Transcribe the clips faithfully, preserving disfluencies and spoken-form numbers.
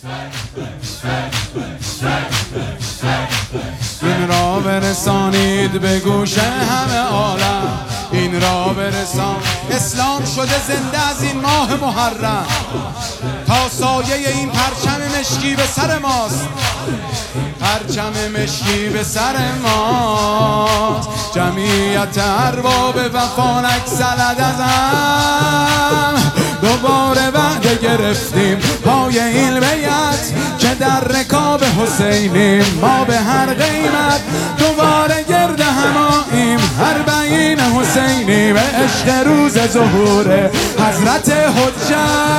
این را برسانید به گوش همه عالم، این را برسان. اسلام شده زنده از این ماه محرم تا سایه این پرچم مشکی به سر ماست، پرچم مشکی به سر ماست. جمعیت ارباب وفا نگسلد از هم، دوباره وعده گرفتیم پای این بیعت که در رکاب حسینیم. ما به هر قیمت دوباره گرد هماییم، هر بیین حسینی به عشق روز ظهور حضرت حجت.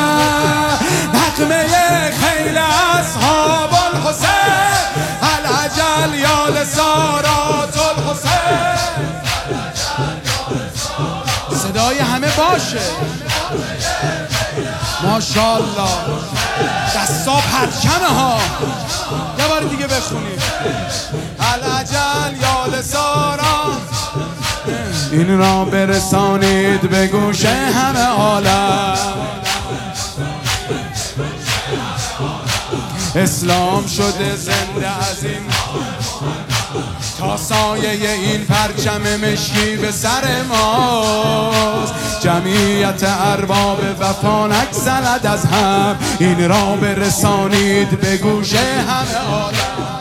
نغمه خیل اصحاب الحسین، العجل یا لسارات الحسین. صدای همه باشه ماشاءالله. دستا پرچمه ها. یه بار دیگه بخونید. العجل یا لسارات. این را برسانید به گوش همه عالم، اسلام شده زنده از این تا سایه این پرچم مشکی به سر ماست. جمعیت ارباب وفا نگسلد از هم، این را برسانید به گوش همه عالم.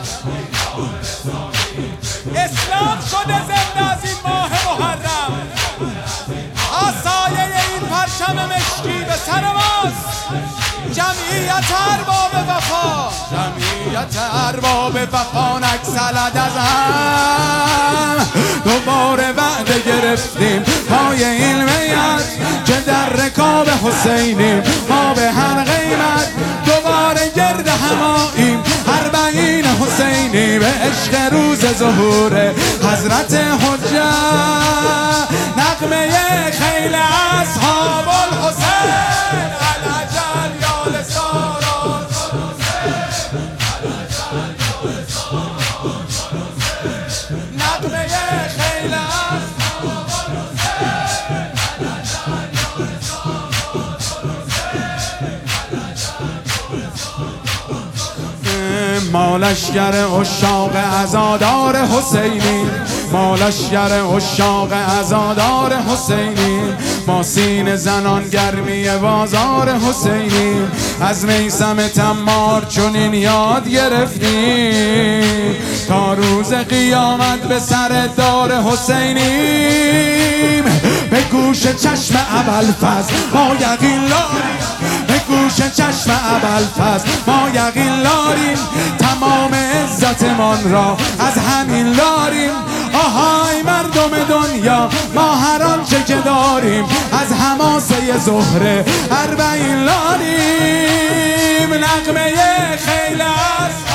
اسلام شده زنده از این ماه محرم تا سایه این پرچم مشکی به سر ماست. جمعیت ارباب وفا، جمعیت ارباب وفا نگسلد از هم، دوباره وعده گرفتیم پای این بیعت که در رکاب حسینیم. ما به هر قیمت دوباره گرد هماییم، هر بیین حسینی به عشق روز ظهور حضرت حجت. نغمه خیل اصحاب الحسین، العجل یا لسارات الحسین. نغمه خیل اصحاب الحسین، ما لشگر عشاق عزادار حسینی، ما لشگر عشاق عزادار حسینی. ما سینه زنان گرمی بازار حسینی، از میثم تمار چنین یاد گرفتیم تا روز قیامت به سر دار حسینیم. به گوش چشم ابوالفضل ما یقین لاریم، به گوش چشم ابوالفضل ما یقین لاریم. تمام عزتمان را از همین لاریم. آهای مردم دنیا ما هر آنچه که داریم از حماسه زهره اربعین لاریم. نغمه خیل است